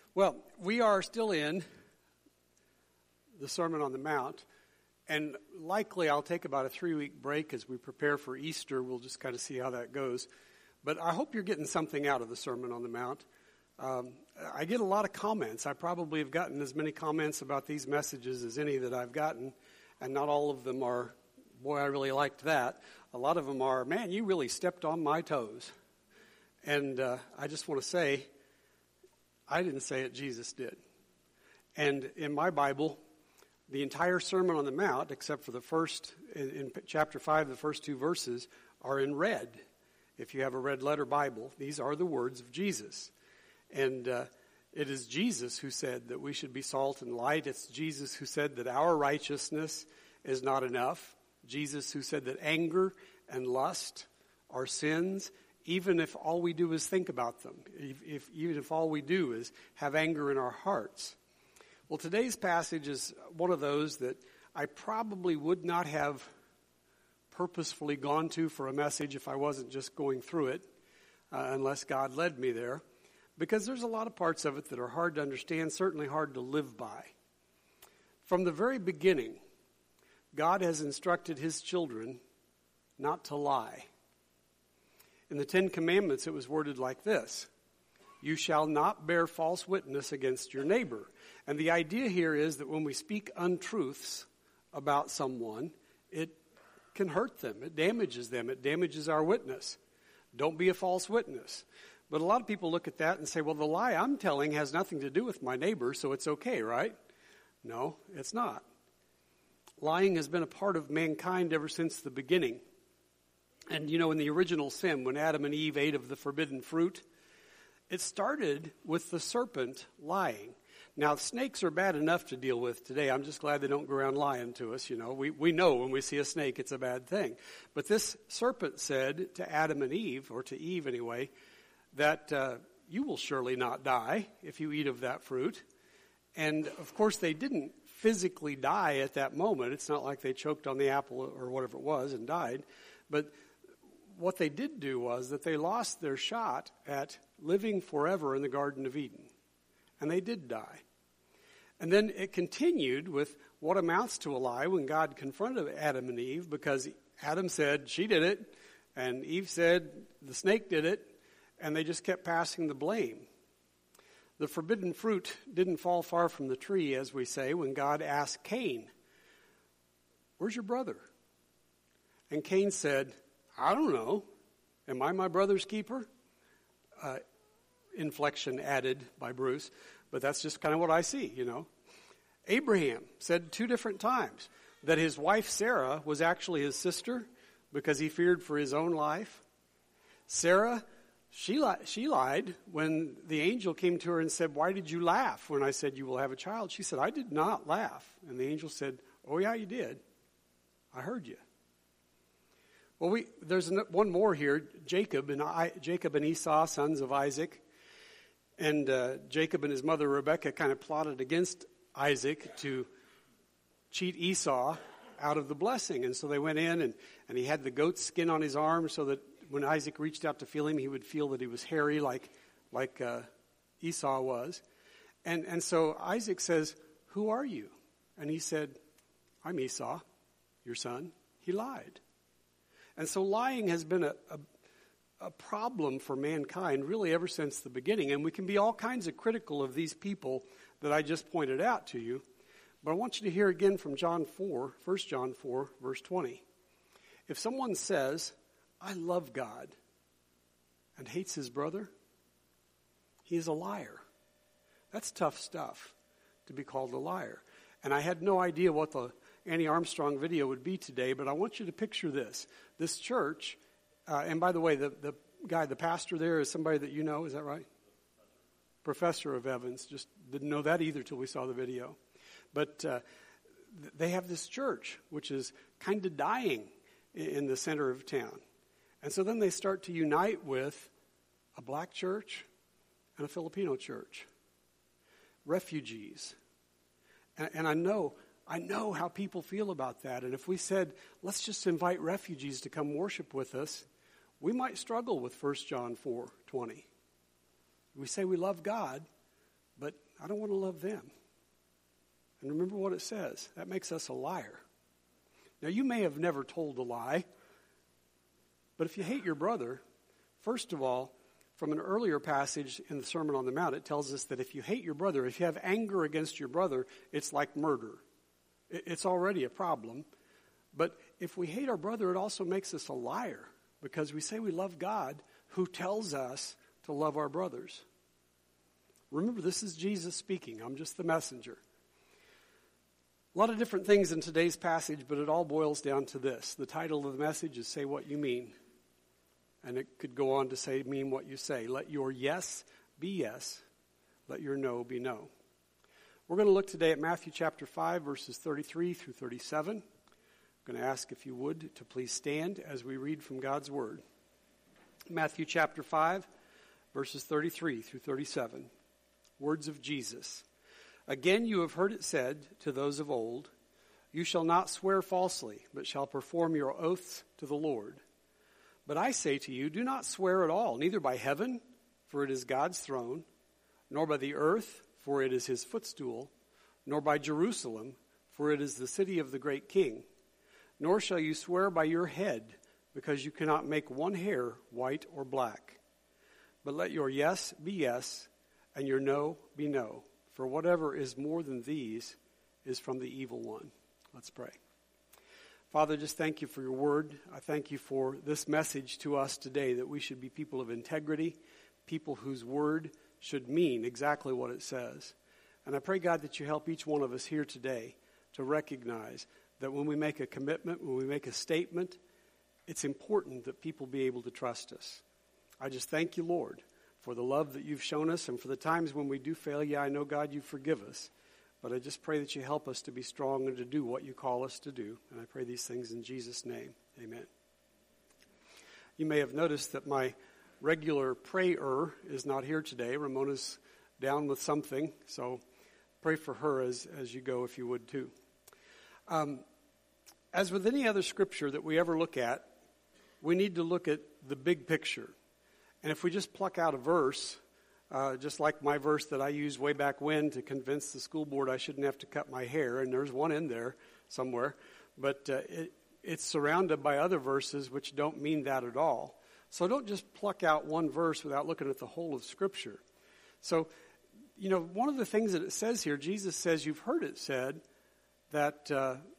Well, we are still in the Sermon on the Mount, and likely I'll take about a 3-week break as we prepare for Easter. We'll just kind of see how that goes. But I hope you're getting something out of the Sermon on the Mount. I get a lot of comments. I probably have gotten as many comments about these messages as any that I've gotten, and not all of them are, boy, I really liked that. A lot of them are, man, you really stepped on my toes. And I just want to say, I didn't say it, Jesus did. And in my Bible, the entire Sermon on the Mount, except for the first, in chapter 5, the first 2 verses, are in red. If you have a red letter Bible, these are the words of Jesus. And it is Jesus who said that we should be salt and light. It's Jesus who said that our righteousness is not enough. Jesus who said that anger and lust are sins, even if all we do is think about them, even if all we do is have anger in our hearts. Well, today's passage is one of those that I probably would not have purposefully gone to for a message if I wasn't just going through it, unless God led me there, because there's a lot of parts of it that are hard to understand, certainly hard to live by. From the very beginning, God has instructed his children not to lie. In the 10 Commandments, it was worded like this: you shall not bear false witness against your neighbor. And the idea here is that when we speak untruths about someone, it can hurt them. It damages them. It damages our witness. Don't be a false witness. But a lot of people look at that and say, well, the lie I'm telling has nothing to do with my neighbor, so it's okay, right? No, it's not. Lying has been a part of mankind ever since the beginning. And, you know, in the original sin, when Adam and Eve ate of the forbidden fruit, it started with the serpent lying. Now, snakes are bad enough to deal with today. I'm just glad they don't go around lying to us, you know. We know when we see a snake, it's a bad thing. But this serpent said to Adam and Eve, or to Eve anyway, that you will surely not die if you eat of that fruit. And, of course, they didn't physically die at that moment. It's not like they choked on the apple or whatever it was and died. But what they did do was that they lost their shot at living forever in the Garden of Eden. And they did die. And then it continued with what amounts to a lie when God confronted Adam and Eve, because Adam said, she did it, and Eve said, the snake did it, and they just kept passing the blame. The forbidden fruit didn't fall far from the tree, as we say, when God asked Cain, where's your brother? And Cain said, I don't know. Am I my brother's keeper? Inflection added by Bruce, but that's just kind of what I see, you know. Abraham said 2 different times that his wife Sarah was actually his sister because he feared for his own life. Sarah, she lied when the angel came to her and said, why did you laugh when I said you will have a child? She said, I did not laugh. And the angel said, oh yeah, you did. I heard you. Well, there's one more here, Jacob and Esau, sons of Isaac. And Jacob and his mother Rebekah kind of plotted against Isaac to cheat Esau out of the blessing. And so they went in, and he had the goat's skin on his arm so that when Isaac reached out to feel him, he would feel that he was hairy like Esau was. And so Isaac says, who are you? And he said, I'm Esau, your son. He lied. And so lying has been a problem for mankind really ever since the beginning. And we can be all kinds of critical of these people that I just pointed out to you. But I want you to hear again from 1 John 4, verse 20. If someone says, I love God, and hates his brother, he is a liar. That's tough stuff, to be called a liar. And I had no idea what the Annie Armstrong video would be today, but I want you to picture this. This church, and by the way, the guy, the pastor there is somebody that you know, is that right? Professor of Evans. Just didn't know that either till we saw the video. But they have this church, which is kind of dying in the center of town. And so then they start to unite with a black church and a Filipino church. Refugees. And I know how people feel about that. And if we said, let's just invite refugees to come worship with us, we might struggle with 1 John 4:20. We say we love God, but I don't want to love them. And remember what it says. That makes us a liar. Now, you may have never told a lie, but if you hate your brother, first of all, from an earlier passage in the Sermon on the Mount, it tells us that if you hate your brother, if you have anger against your brother, it's like murder. It's already a problem. But if we hate our brother, it also makes us a liar, because we say we love God, who tells us to love our brothers. Remember, this is Jesus speaking. I'm just the messenger. A lot of different things in today's passage, but it all boils down to this. The title of the message is Say What You Mean. And it could go on to say, mean what you say. Let your yes be yes. Let your no be no. We're going to look today at Matthew chapter 5, verses 33 through 37. I'm going to ask if you would to please stand as we read from God's Word. Matthew chapter 5, verses 33 through 37. Words of Jesus. Again you have heard it said to those of old, you shall not swear falsely, but shall perform your oaths to the Lord. But I say to you, do not swear at all, neither by heaven, for it is God's throne, nor by the earth, for it is his footstool, nor by Jerusalem, for it is the city of the great king. Nor shall you swear by your head, because you cannot make one hair white or black. But let your yes be yes, and your no be no. For whatever is more than these is from the evil one. Let's pray. Father, just thank you for your word. I thank you for this message to us today, that we should be people of integrity, people whose word should mean exactly what it says. And I pray, God, that you help each one of us here today to recognize that when we make a commitment, when we make a statement, it's important that people be able to trust us. I just thank you, Lord, for the love that you've shown us, and for the times when we do fail. Yeah, I know, God, you forgive us. But I just pray that you help us to be strong and to do what you call us to do. And I pray these things in Jesus' name. Amen. You may have noticed that my regular prayer is not here today. Ramona's down with something, so pray for her as you go, if you would too. As with any other scripture that we ever look at, we need to look at the big picture. And if we just pluck out a verse, just like my verse that I used way back when to convince the school board I shouldn't have to cut my hair, and there's one in there somewhere, but it's surrounded by other verses which don't mean that at all. So don't just pluck out one verse without looking at the whole of Scripture. So, one of the things that it says here, Jesus says, you've heard it said that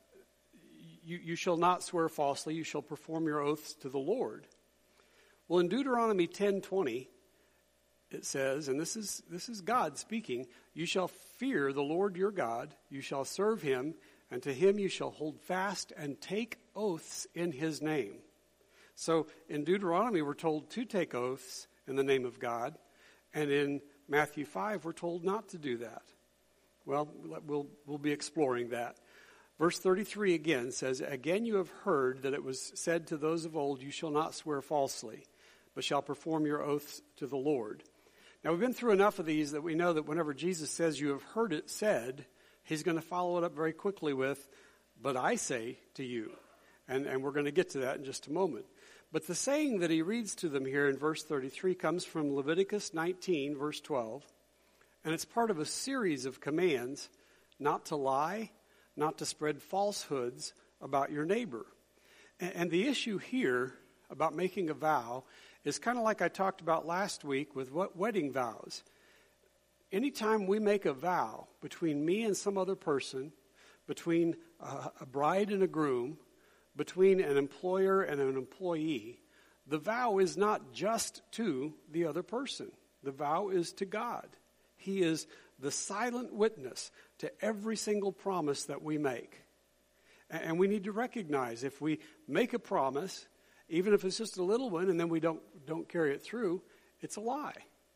you shall not swear falsely, you shall perform your oaths to the Lord. Well, in Deuteronomy 10:20, it says, and this is God speaking, you shall fear the Lord your God, you shall serve him, and to him you shall hold fast and take oaths in his name. So in Deuteronomy we're told to take oaths in the name of God, and in Matthew 5 we're told not to do that. Well, we'll be exploring that. Verse 33 again says, again you have heard that it was said to those of old, you shall not swear falsely, but shall perform your oaths to the Lord. Now, we've been through enough of these that we know that whenever Jesus says, you have heard it said, he's going to follow it up very quickly with, but I say to you. And we're going to get to that in just a moment. But the saying that he reads to them here in verse 33 comes from Leviticus 19, verse 12. And it's part of a series of commands not to lie, not to spread falsehoods about your neighbor. And the issue here about making a vow is kind of like I talked about last week with wedding vows. Anytime we make a vow between me and some other person, between a bride and a groom, between an employer and an employee, the vow is not just to the other person. The vow is to God. He is the silent witness to every single promise that we make. And we need to recognize if we make a promise, even if it's just a little one, and then we don't carry it through, it's a lie.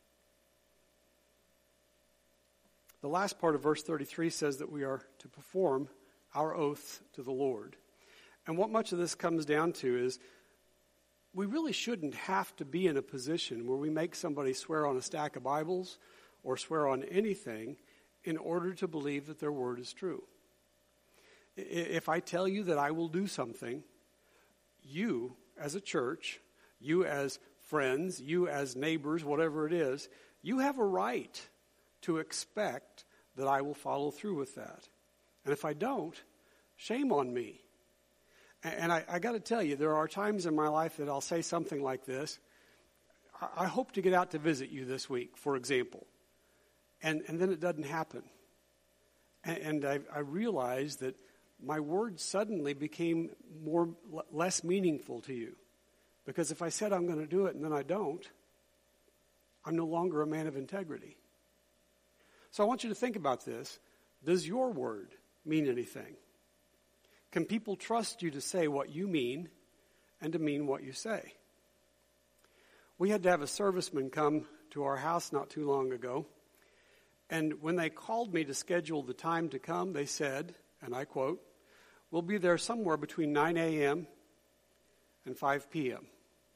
The last part of verse 33 says that we are to perform our oath to the Lord. And what much of this comes down to is we really shouldn't have to be in a position where we make somebody swear on a stack of Bibles or swear on anything in order to believe that their word is true. If I tell you that I will do something, you as a church, you as friends, you as neighbors, whatever it is, you have a right to expect that I will follow through with that. And if I don't, shame on me. And I got to tell you, there are times in my life that I'll say something like this. I hope to get out to visit you this week, for example. And then it doesn't happen. And I realized that my words suddenly became less meaningful to you. Because if I said I'm going to do it and then I don't, I'm no longer a man of integrity. So I want you to think about this. Does your word mean anything? Can people trust you to say what you mean and to mean what you say? We had to have a serviceman come to our house not too long ago. And when they called me to schedule the time to come, they said, and I quote, "We'll be there somewhere between 9 a.m. and 5 p.m.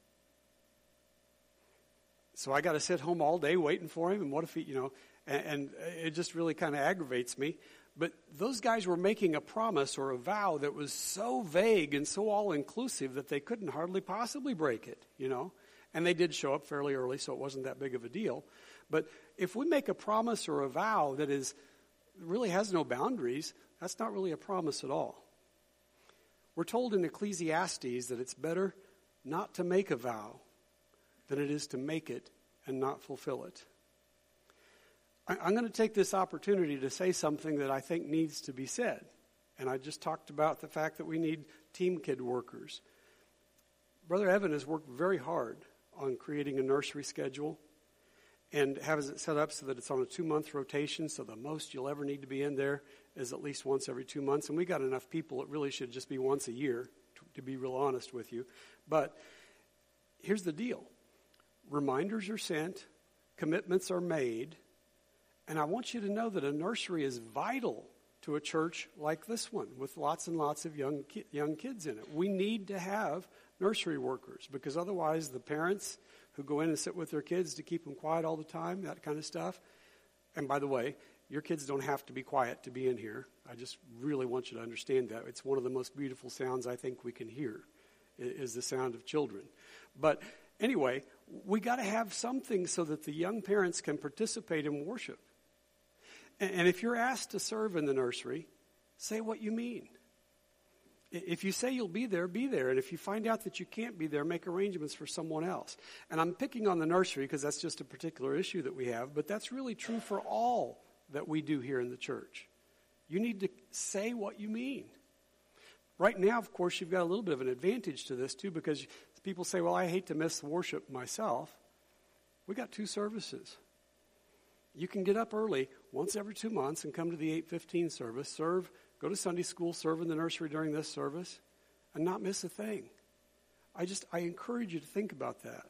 So I got to sit home all day waiting for him. And what if he, and it just really kind of aggravates me. But those guys were making a promise or a vow that was so vague and so all-inclusive that they couldn't hardly possibly break it, And they did show up fairly early, so it wasn't that big of a deal. But if we make a promise or a vow that really has no boundaries, that's not really a promise at all. We're told in Ecclesiastes that it's better not to make a vow than it is to make it and not fulfill it. I'm going to take this opportunity to say something that I think needs to be said. And I just talked about the fact that we need team kid workers. Brother Evan has worked very hard on creating a nursery schedule and has it set up so that it's on a 2-month rotation, so the most you'll ever need to be in there is at least once every 2 months. And we got enough people, it really should just be once a year, to be real honest with you. But here's the deal. Reminders are sent, commitments are made, and I want you to know that a nursery is vital to a church like this one with lots and lots of young kids in it. We need to have nursery workers because otherwise the parents who go in and sit with their kids to keep them quiet all the time, that kind of stuff. And by the way, your kids don't have to be quiet to be in here. I just really want you to understand that. It's one of the most beautiful sounds I think we can hear is the sound of children. But anyway, we got to have something so that the young parents can participate in worship. And if you're asked to serve in the nursery, say what you mean. If you say you'll be there, be there. And if you find out that you can't be there, make arrangements for someone else. And I'm picking on the nursery because that's just a particular issue that we have, but that's really true for all that we do here in the church. You need to say what you mean. Right now, of course, you've got a little bit of an advantage to this too because people say, well, I hate to miss worship myself. We got 2 services. You can get up early once every 2 months and come to the 8:15 service, serve, go to Sunday school, serve in the nursery during this service, and not miss a thing. I encourage you to think about that.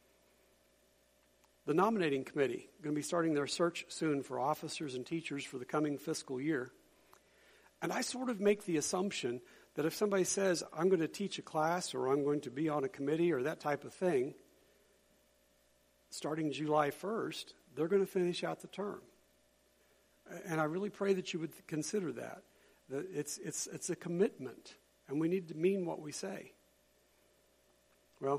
The nominating committee is going to be starting their search soon for officers and teachers for the coming fiscal year. And I sort of make the assumption that if somebody says, I'm going to teach a class or I'm going to be on a committee or that type of thing, starting July 1st, they're going to finish out the term. And I really pray that you would consider that. That it's a commitment, and we need to mean what we say. Well,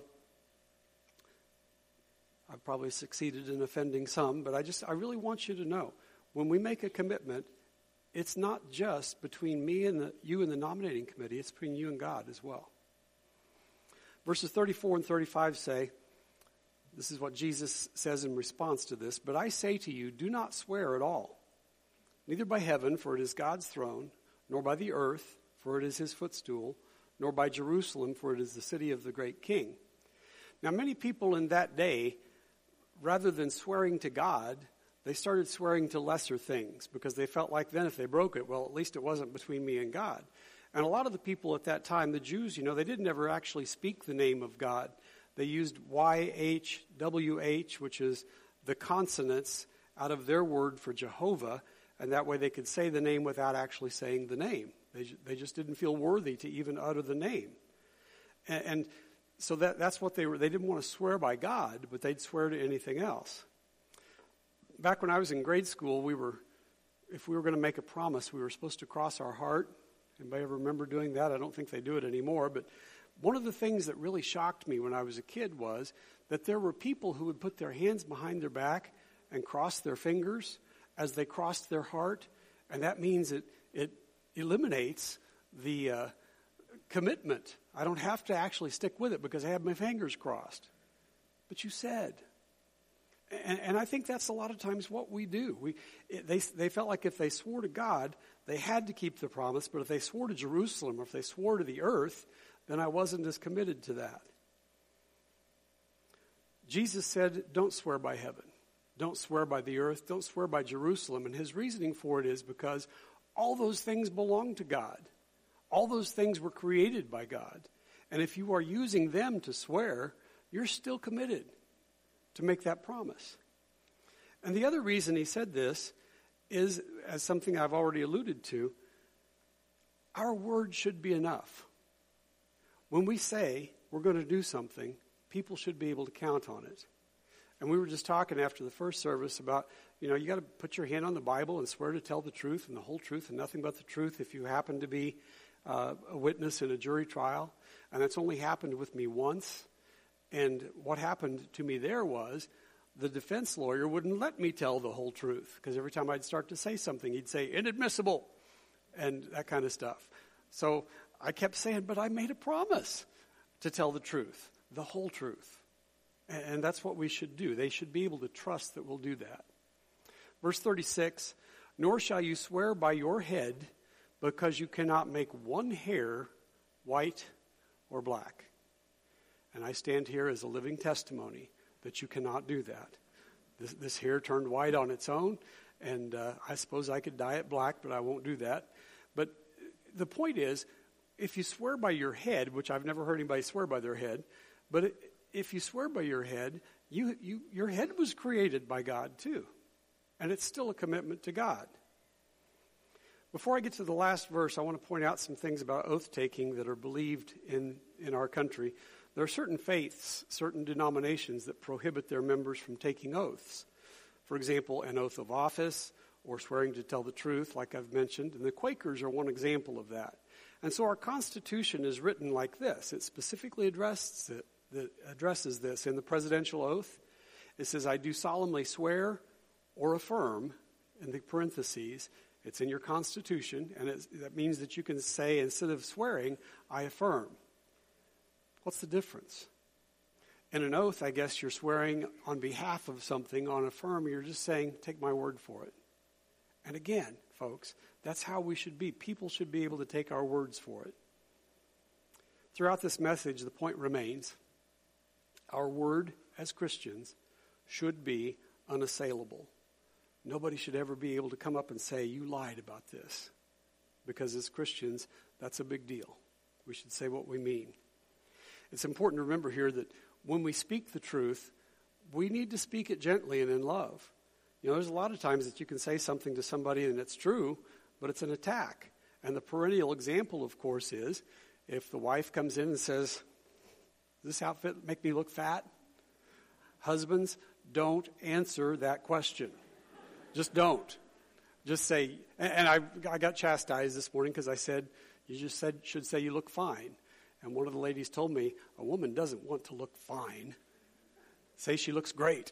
I've probably succeeded in offending some, but I really want you to know, when we make a commitment, it's not just between you and the nominating committee, it's between you and God as well. Verses 34 and 35 say, this is what Jesus says in response to this, but I say to you, do not swear at all, neither by heaven, for it is God's throne, nor by the earth, for it is his footstool, nor by Jerusalem, for it is the city of the great king. Now, many people in that day, rather than swearing to God, they started swearing to lesser things because they felt like then if they broke it, well, at least it wasn't between me and God. And a lot of the people at that time, the Jews, they didn't ever actually speak the name of God. They used YHWH, which is the consonants out of their word for Jehovah, and that way they could say the name without actually saying the name. They just didn't feel worthy to even utter the name. And so that's what they were. They didn't want to swear by God, but they'd swear to anything else. Back when I was in grade school, if we were going to make a promise, we were supposed to cross our heart. Anybody ever remember doing that? I don't think they do it anymore, but one of the things that really shocked me when I was a kid was that there were people who would put their hands behind their back and cross their fingers, as they crossed their heart, and that means it eliminates the commitment. I don't have to actually stick with it because I have my fingers crossed. But you said. And I think that's a lot of times what we do. They felt like if they swore to God, they had to keep the promise, but if they swore to Jerusalem or if they swore to the earth, then I wasn't as committed to that. Jesus said, don't swear by heaven. Don't swear by the earth. Don't swear by Jerusalem. And his reasoning for it is because all those things belong to God. All those things were created by God. And if you are using them to swear, you're still committed to make that promise. And the other reason he said this is, as something I've already alluded to, our word should be enough. When we say we're going to do something, people should be able to count on it. And we were just talking after the first service about, you got to put your hand on the Bible and swear to tell the truth and the whole truth and nothing but the truth if you happen to be a witness in a jury trial. And that's only happened with me once. And what happened to me there was the defense lawyer wouldn't let me tell the whole truth because every time I'd start to say something, he'd say, inadmissible, and that kind of stuff. So I kept saying, but I made a promise to tell the truth, the whole truth. And that's what we should do. They should be able to trust that we'll do that. Verse 36, nor shall you swear by your head because you cannot make one hair white or black. And I stand here as a living testimony that you cannot do that. This hair turned white on its own, and I suppose I could dye it black, but I won't do that. But the point is, if you swear by your head, which I've never heard anybody swear by their head, but if you swear by your head, your head was created by God too. And it's still a commitment to God. Before I get to the last verse, I want to point out some things about oath-taking that are believed in our country. There are certain faiths, certain denominations that prohibit their members from taking oaths. For example, an oath of office or swearing to tell the truth, like I've mentioned. And the Quakers are one example of that. And so our Constitution is written like this. It specifically addresses this. In the presidential oath, it says, I do solemnly swear or affirm, in the parentheses. It's in your Constitution, and that means that you can say, instead of swearing, I affirm. What's the difference? In an oath, I guess you're swearing on behalf of something. On affirm, you're just saying, take my word for it. And again, folks, that's how we should be. People should be able to take our words for it. Throughout this message, the point remains, our word as Christians should be unassailable. Nobody should ever be able to come up and say, you lied about this. Because as Christians, that's a big deal. We should say what we mean. It's important to remember here that when we speak the truth, we need to speak it gently and in love. There's a lot of times that you can say something to somebody and it's true, but it's an attack. And the perennial example, of course, is if the wife comes in and says, does this outfit make me look fat? Husbands, don't answer that question. Just don't. Just say, and I got chastised this morning because I said, should say you look fine. And one of the ladies told me, a woman doesn't want to look fine. Say she looks great.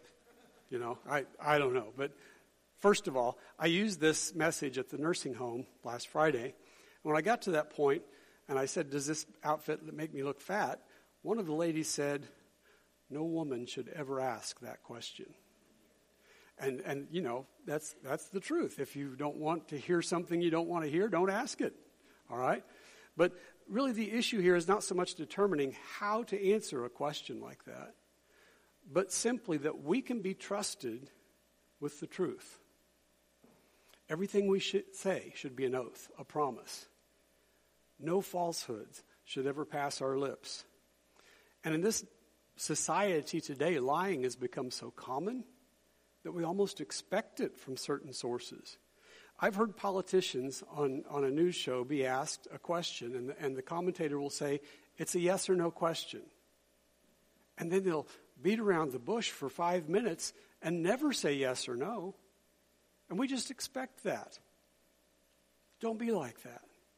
I don't know. But first of all, I used this message at the nursing home last Friday. When I got to that point, and I said, does this outfit make me look fat? One of the ladies said, no woman should ever ask that question. And that's the truth. If you don't want to hear something you don't want to hear, don't ask it. All right? But really the issue here is not so much determining how to answer a question like that, but simply that we can be trusted with the truth. Everything we should say should be an oath, a promise. No falsehoods should ever pass our lips. And in this society today, lying has become so common that we almost expect it from certain sources. I've heard politicians on a news show be asked a question, and the commentator will say, it's a yes or no question. And then they'll beat around the bush for 5 minutes and never say yes or no. And we just expect that. Don't be like that.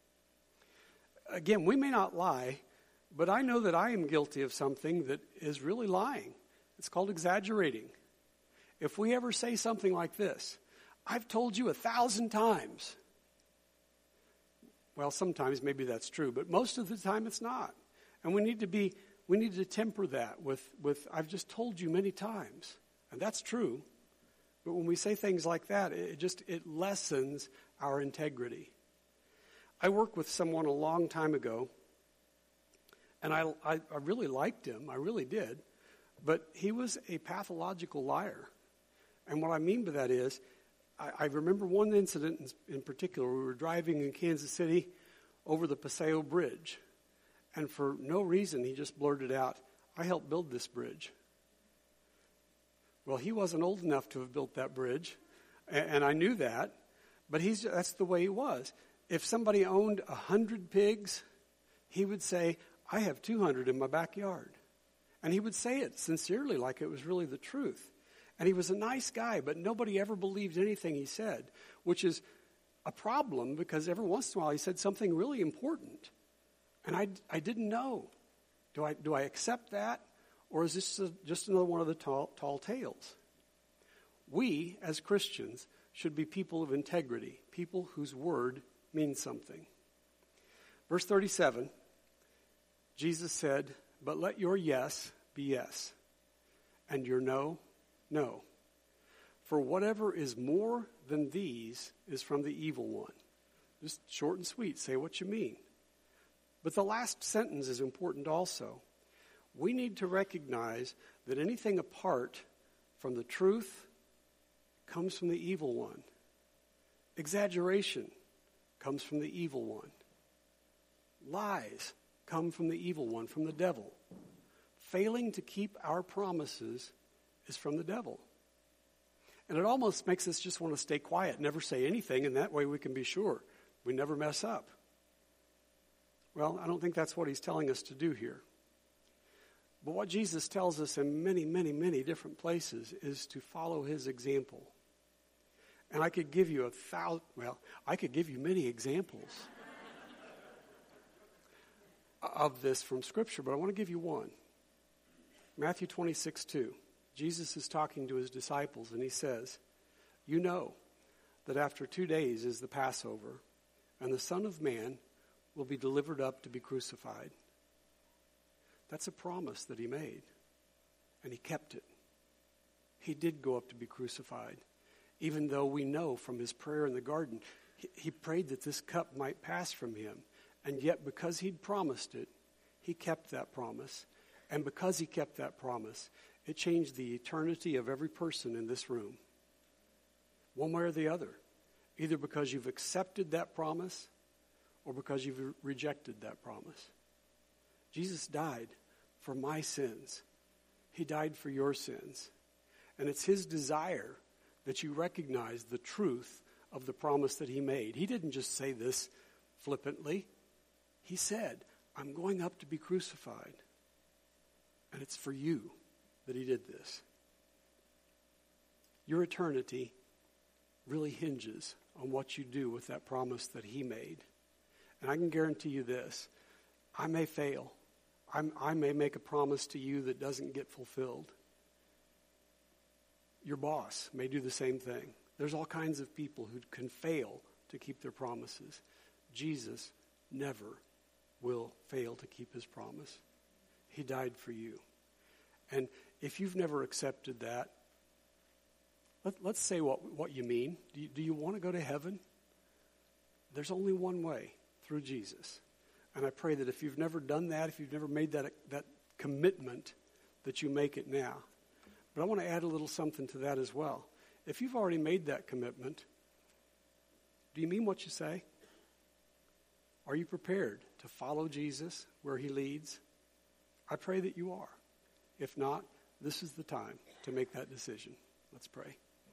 Again, we may not lie, but I know that I am guilty of something that is really lying. It's called exaggerating. If we ever say something like this, I've told you 1,000 times. Well, sometimes maybe that's true, but most of the time it's not. And we need to temper that with I've just told you many times. And that's true. But when we say things like that, it lessens our integrity. I worked with someone a long time ago, and I really liked him. I really did. But he was a pathological liar. And what I mean by that is, I remember one incident in particular. We were driving in Kansas City over the Paseo Bridge. And for no reason, he just blurted out, I helped build this bridge. Well, he wasn't old enough to have built that bridge, and I knew that, but that's the way he was. If somebody owned 100 pigs, he would say, I have 200 in my backyard. And he would say it sincerely, like it was really the truth. And he was a nice guy, but nobody ever believed anything he said, which is a problem because every once in a while he said something really important. And I didn't know. Do I accept that? Or is this just another one of the tall tales? We, as Christians, should be people of integrity, people whose word means something. Verse 37, Jesus said, but let your yes be yes, and your no, no. For whatever is more than these is from the evil one. Just short and sweet, say what you mean. But the last sentence is important also. We need to recognize that anything apart from the truth comes from the evil one. Exaggeration comes from the evil one. Lies come from the evil one, from the devil. Failing to keep our promises is from the devil. And it almost makes us just want to stay quiet, never say anything, and that way we can be sure we never mess up. Well, I don't think that's what he's telling us to do here. But what Jesus tells us in many, many, many different places is to follow his example. And I could give you I could give you many examples of this from Scripture, but I want to give you one. Matthew 26:2. Jesus is talking to his disciples, and he says, you know that after 2 days is the Passover, and the Son of Man will be delivered up to be crucified. That's a promise that he made, and he kept it. He did go up to be crucified, even though we know from his prayer in the garden, he prayed that this cup might pass from him. And yet, because he'd promised it, he kept that promise. And because he kept that promise, it changed the eternity of every person in this room. One way or the other. Either because you've accepted that promise or because you've rejected that promise. Jesus died for my sins. He died for your sins. And it's his desire that you recognize the truth of the promise that he made. He didn't just say this flippantly. He said, I'm going up to be crucified. And it's for you that he did this. Your eternity really hinges on what you do with that promise that he made. And I can guarantee you this, I may fail. I may make a promise to you that doesn't get fulfilled. Your boss may do the same thing. There's all kinds of people who can fail to keep their promises. Jesus never will fail to keep his promise. He died for you. And if you've never accepted that, let's say what you mean. Do you want to go to heaven? There's only one way, through Jesus. And I pray that if you've never done that, if you've never made that commitment, that you make it now. But I want to add a little something to that as well. If you've already made that commitment, do you mean what you say? Are you prepared to follow Jesus where he leads? I pray that you are. If not, this is the time to make that decision. Let's pray.